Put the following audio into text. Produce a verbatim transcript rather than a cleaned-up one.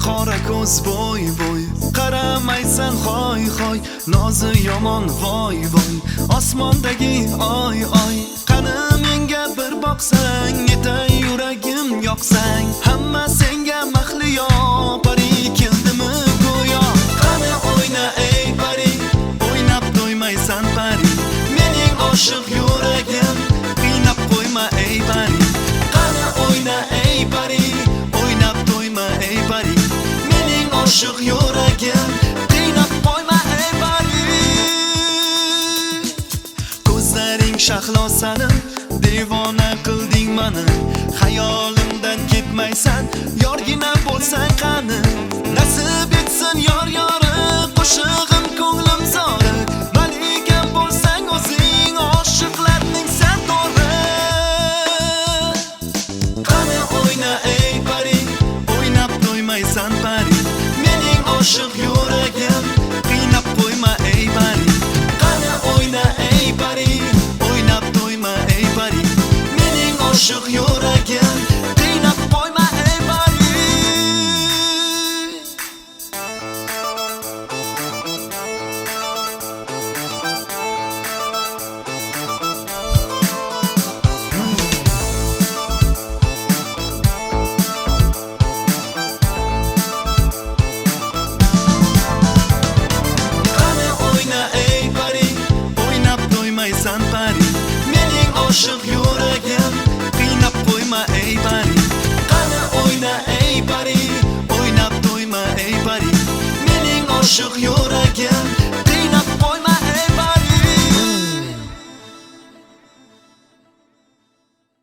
qora ko'z voy voy, qaramaysan hoy hoy, nozi yomon voy voy, osmondagi oy oy. Qani menga bir boqsang, yetay yuragim yoqsang, hamma senga mahliyo, pari keldimi go'yo. Qani o'yna ey pari, o'ynab to'ymaysan pari, mening oshiq yuragim qiynab qo'yma ey pari. Qani o'yna ey pari, o'ynab to'yma ey pari, mening oshiq yuragim qiynab qo'yma ey pari. Ko'zlaring shahlo sani, devona qilding mani, xayolimdan ketmaysan, yorgina bo'lsang qani. Nasib etsin yor yori, qo'shig'im ko'nglim zori, malikam bo'lsang o'zing, oshiqlarning sen to'ri. Qani o'yna ey pari, o'ynab to'ymaysan pari, mening oshiq yuragim qiynab qo'yma ey pari. Qani o'yna ey pari, o'ynab to'yma ey pari, mening oshiq yuragim qiynab qo'yma ey pari. Qani o'yna ey pari, o'ynab to'ymaysan pari, mening oshiq yuragim qiynab qo'yma ey pari. Qani o'yna ey pari, o'ynab to'yma ey pari, mening oshiq yuragim